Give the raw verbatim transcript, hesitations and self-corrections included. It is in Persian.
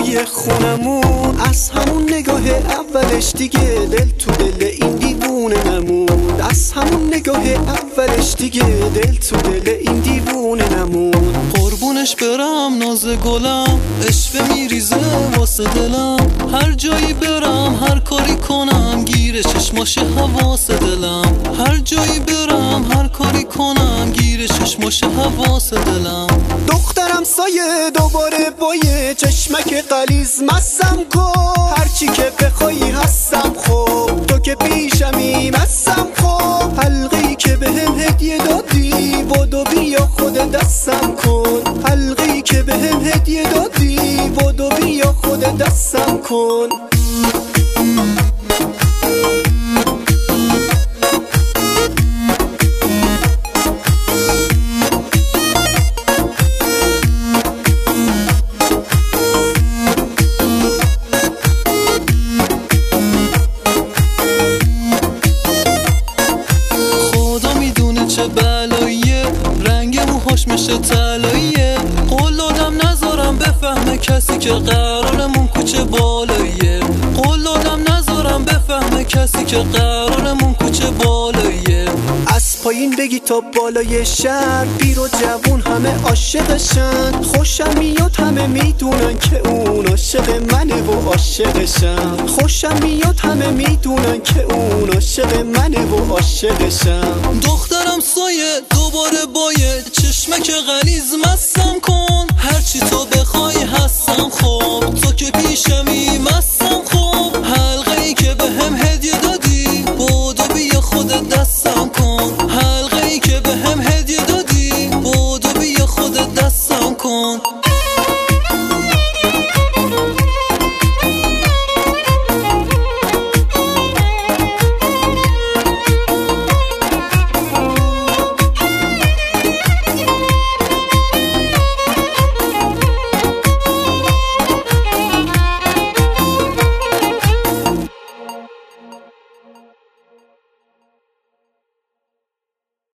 بالای خونمون، از همون نگاه اولش دیگه دل تو دل این دیوونه نمون. از همون نگاه اولش دیگه دل تو دل این دیوونه نمون. قربونش برم ناز گلم، عشق میریزه واسه دلم. هر جایی برم هر کاری کنم گیر چشماش حواس دلم. هر جایی برم هر کاری کنم گیر چشماش حواس دلم. دخترم سایه دوباره بایه چشمک قلیز مسم کن. هرچی که بخوایی هستم خب، تو که پیشمی مسم خب. حلقی که بهم هدیه دادی بودو بیا خود دستم کن. حلقی که بهم هدیه دادی بودو بیا خود دستم کن. چه بلاییه رنگ موهاش میشه طلاییه. قول دادم نذارم بفهمه کسی که قرارمون کوچه بالاییه. قول دادم نذارم بفهمه کسی که قرارمون کوچه بالاییه. از پایین بگی تا بالای شهر، پیر و جوون همه عاشقشن. خوشم میاد همه میدونن که اون عاشق منه و عاشقشم. خوشم میاد همه میدونن که اون عاشق منه و عاشقشم. دخترم سایه دوباره باید چشمک غلیظ مسم کن. هرچی تو بخوای هستم خب، تو که پیشمی من